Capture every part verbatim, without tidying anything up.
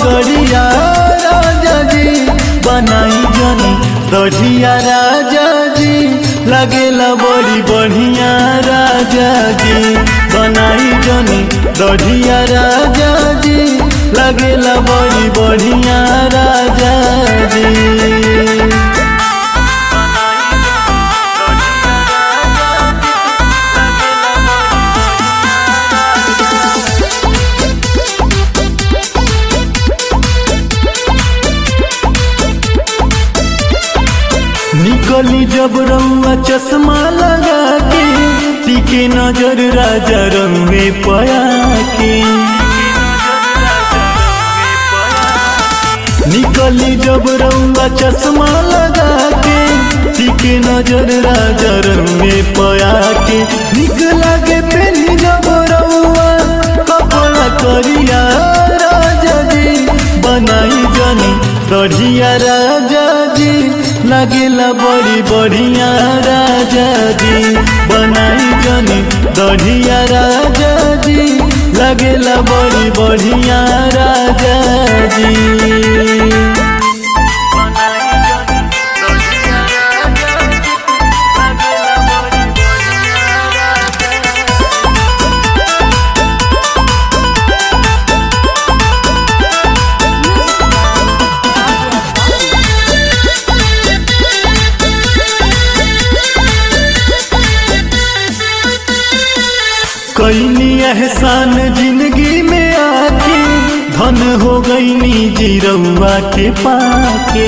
पगड़िया राजा जी बनाई जनी दढ़िया राजा जी लगेला बड़ी बढ़िया राजा जी बनाई जनी दढ़िया राजा जी लगेला बड़ी बढ़िया राजा जी। निकली जब रउआ चश्मा लगा के टिके नजर राजा रंग में पया के निकली जब रउआ चश्मा लगा के टिके नजर राजा रंग में पया के निक लागे पहनी जब रउआ कपड़ा करिया राजा जी बनाई जनी दढ़िया राजा जी लगेला बड़ी बढ़िया राजा जी बनाई जनी दढ़िया राजा जी लगेला बड़ी बढ़िया राजा जी। कैनी एहसान जिंदगी में आके धन हो गई निजी रउआ के पाके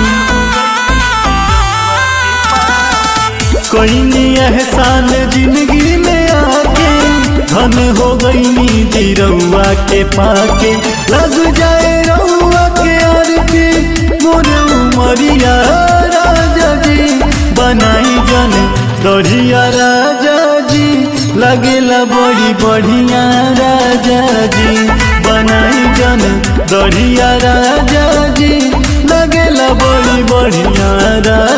कैनी एहसान जिंदगी में आके धन हो गई निजी रउआ के पाके लग जाए रउआ के आरती मोर उमरिया राजा जी बनाई जन दढ़िया राजा जी लगेला बड़ी बढ़िया राजा जी बनाई जन दढ़िया राजा जी लगेला बड़ी बढ़िया राजा